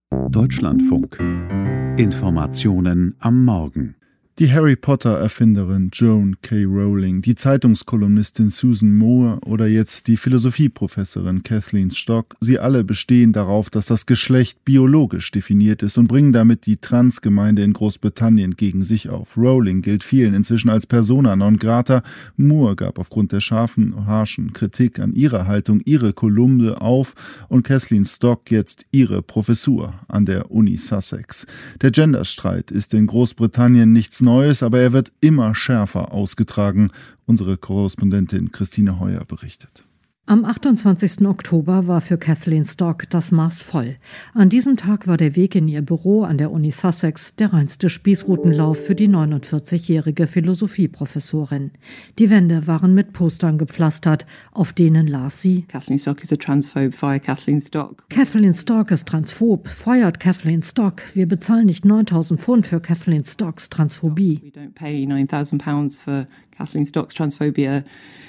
Deutschlandfunk. Informationen am Morgen. Die Harry-Potter-Erfinderin Joan K. Rowling, die Zeitungskolumnistin Susan Moore oder jetzt die Philosophieprofessorin Kathleen Stock, sie alle bestehen darauf, dass das Geschlecht biologisch definiert ist und bringen damit die Transgemeinde in Großbritannien gegen sich auf. Rowling gilt vielen inzwischen als persona non grata. Moore gab aufgrund der harschen Kritik an ihrer Haltung ihre Kolumne auf und Kathleen Stock jetzt ihre Professur an der Uni Sussex. Der Genderstreit ist in Großbritannien nichts Neues, aber er wird immer schärfer ausgetragen. Unsere Korrespondentin Christine Heuer berichtet. Am 28. Oktober war für Kathleen Stock das Maß voll. An diesem Tag war der Weg in ihr Büro an der Uni Sussex der reinste Spießrutenlauf für die 49-jährige Philosophieprofessorin. Die Wände waren mit Postern gepflastert, auf denen las sie: Kathleen Stock is a transphobe, fire Kathleen Stock. Kathleen Stock ist transphob, feuert Kathleen Stock. Wir bezahlen nicht 9.000 Pfund für Kathleen Stocks Transphobie. We don't pay £9,000 for Kathleen Stock's transphobia.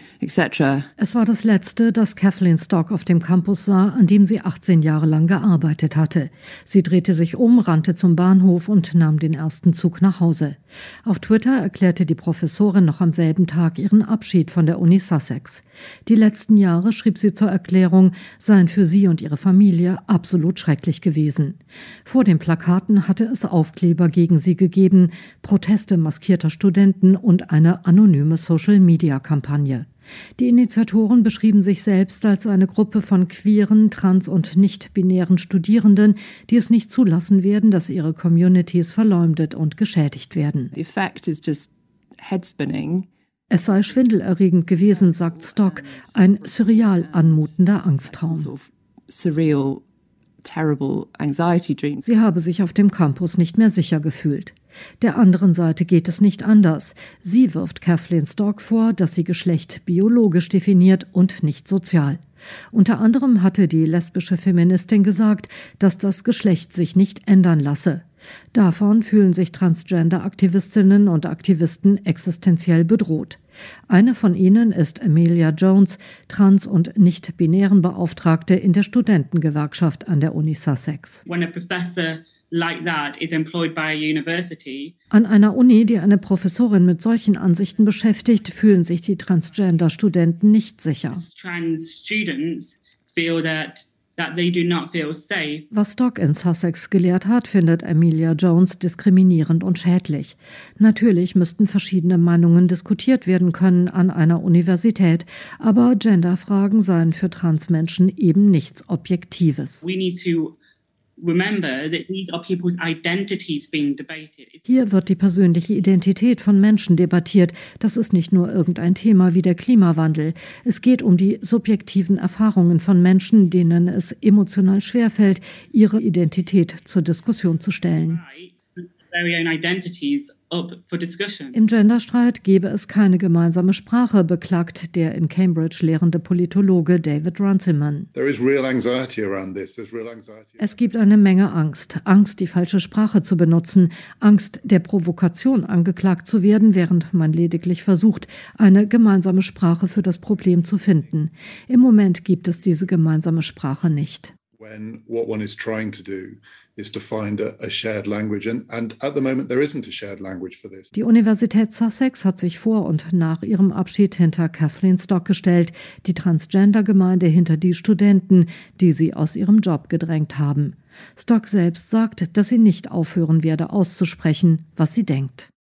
Etc. Es war das Letzte, das Kathleen Stock auf dem Campus sah, an dem sie 18 Jahre lang gearbeitet hatte. Sie drehte sich um, rannte zum Bahnhof und nahm den ersten Zug nach Hause. Auf Twitter erklärte die Professorin noch am selben Tag ihren Abschied von der Uni Sussex. Die letzten Jahre, schrieb sie zur Erklärung, seien für sie und ihre Familie absolut schrecklich gewesen. Vor den Plakaten hatte es Aufkleber gegen sie gegeben, Proteste maskierter Studenten und eine anonyme Social-Media-Kampagne. Die Initiatoren beschrieben sich selbst als eine Gruppe von queeren, trans- und nicht-binären Studierenden, die es nicht zulassen werden, dass ihre Communities verleumdet und geschädigt werden. The effect is just head-spinning. Es sei schwindelerregend gewesen, sagt Stock, ein surreal anmutender Angsttraum. Surreal, terrible anxiety dreams. Sie habe sich auf dem Campus nicht mehr sicher gefühlt. Der anderen Seite geht es nicht anders. Sie wirft Kathleen Stock vor, dass sie Geschlecht biologisch definiert und nicht sozial. Unter anderem hatte die lesbische Feministin gesagt, dass das Geschlecht sich nicht ändern lasse. Davon fühlen sich Transgender-Aktivistinnen und Aktivisten existenziell bedroht. Eine von ihnen ist Amelia Jones, trans- und nicht-binären Beauftragte in der Studentengewerkschaft an der Uni Sussex. When a professor like that is employed by a university. An einer Uni, die eine Professorin mit solchen Ansichten beschäftigt, fühlen sich die Transgender-Studenten nicht sicher. Trans students feel that they do not feel safe. Was Stock in Sussex gelehrt hat, findet Amelia Jones diskriminierend und schädlich. Natürlich müssten verschiedene Meinungen diskutiert werden können an einer Universität, aber Genderfragen seien für Transmenschen eben nichts Objektives. We need to remember that these are people's identities being debated. Hier wird die persönliche Identität von Menschen debattiert. Das ist nicht nur irgendein Thema wie der Klimawandel. Es geht um die subjektiven Erfahrungen von Menschen, denen es emotional schwerfällt, ihre Identität zur Diskussion zu stellen. Very own identities up for discussion. Im Genderstreit gebe es keine gemeinsame Sprache, beklagt der in Cambridge lehrende Politologe David Runciman. Es gibt eine Menge Angst. Angst, die falsche Sprache zu benutzen. Angst, der Provokation angeklagt zu werden, während man lediglich versucht, eine gemeinsame Sprache für das Problem zu finden. Im Moment gibt es diese gemeinsame Sprache nicht. When what one is trying to do is to find a shared language, and at the moment there isn't a shared language for this. Die Universität Sussex hat sich vor und nach ihrem Abschied hinter Kathleen Stock gestellt, die Transgender-Gemeinde hinter die Studenten, die sie aus ihrem Job gedrängt haben. Stock selbst sagt, dass sie nicht aufhören werde auszusprechen, was sie denkt.